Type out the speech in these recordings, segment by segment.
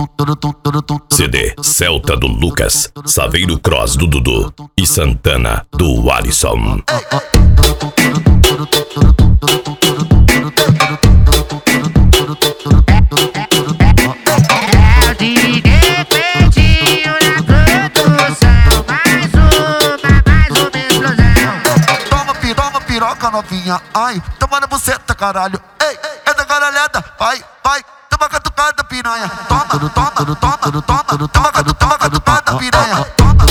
CD Celta do Lucas, Saveiro Cross do Dudu e Santana do Alisson. Novinha, ai, toma na buceta, caralho. Ei, é da garalhada, vai, toma catucada, piranha. Toma, catucada, piranha.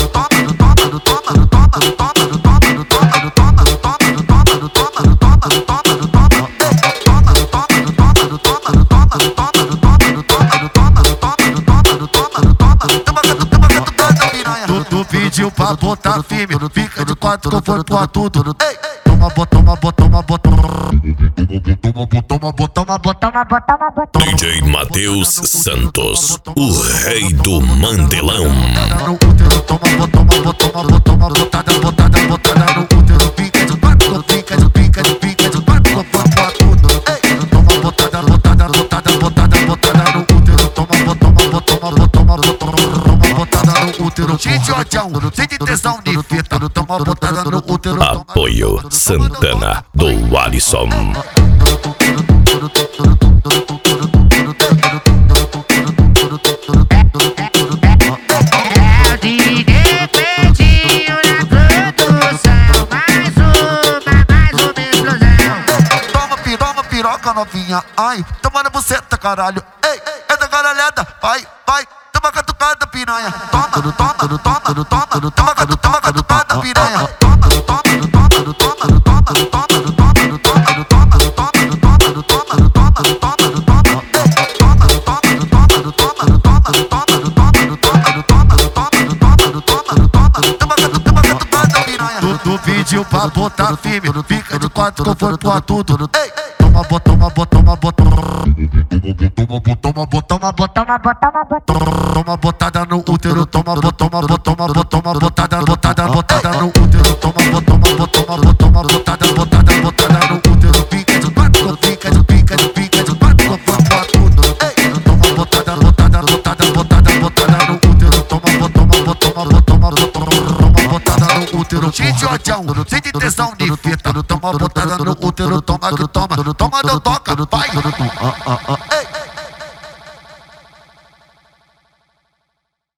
Tu pediu pra botar firme, fica de quatro que eu vou pôr tudo. Ei, DJ Matheus Santos, o rei do mandelão. Sem tesão de fita, toma botada no útero. Apoio Santana do Alisson. Toma piroca, novinha, ai, toma na buceta, caralho. Ei, é da garalhada, vai, toma catucada, piranha. Toma, catucada, piranha. Tu pediu pra botar firme, fica de quatro que eu vou pôr tudo. Ei, toma botada no útero, toma botada no útero, toma botada no útero, fica de quatro, fica de quatro, eu vou pôr tudo. Ei, toma botada no útero, toma botada no útero. Tchitchotchão, sem tesão de fita, toma botada no útero, toma, deu toca, vai. Ei.